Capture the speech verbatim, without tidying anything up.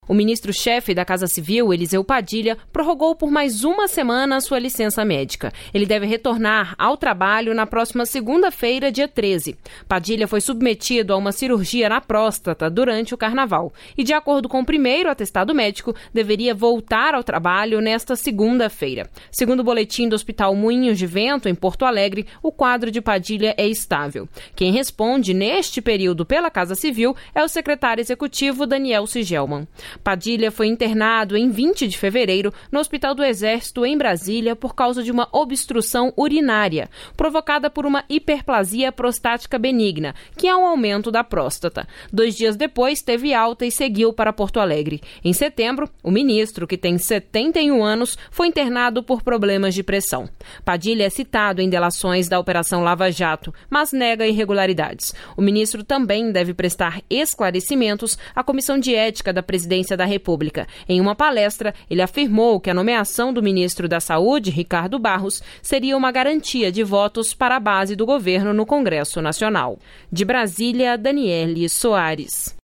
O ministro-chefe da Casa Civil, Eliseu Padilha, prorrogou por mais uma semana sua licença médica. Ele deve retornar ao trabalho na próxima segunda-feira, dia treze. Padilha foi submetido a uma cirurgia na próstata durante o carnaval e, de acordo com o primeiro atestado médico, deveria voltar ao trabalho nesta segunda-feira. Segundo o boletim do Hospital Moinhos de Vento, em Porto Alegre, o quadro de Padilha é estável. Quem responde neste período pela Casa Civil é o secretário executivo Daniel Sigelman. Padilha foi internado em vinte de fevereiro no Hospital do Exército, em Brasília, por causa de uma obstrução urinária, provocada por uma hiperplasia prostática benigna, que é um aumento da próstata. Dois dias depois, teve alta e seguiu para Porto Alegre. Em setembro, o ministro, que tem setenta e um anos, foi internado por problemas de pressão. Padilha é citado em delações da Operação Lava Jato, mas nega irregularidades. O ministro também deve prestar esclarecimentos à Comissão de Ética da Presidência da República. Em uma palestra, ele afirmou que a nomeação do ministro da Saúde, Ricardo Barros, seria uma garantia de votos para a base do governo no Congresso Nacional. De Brasília, Daniele Soares.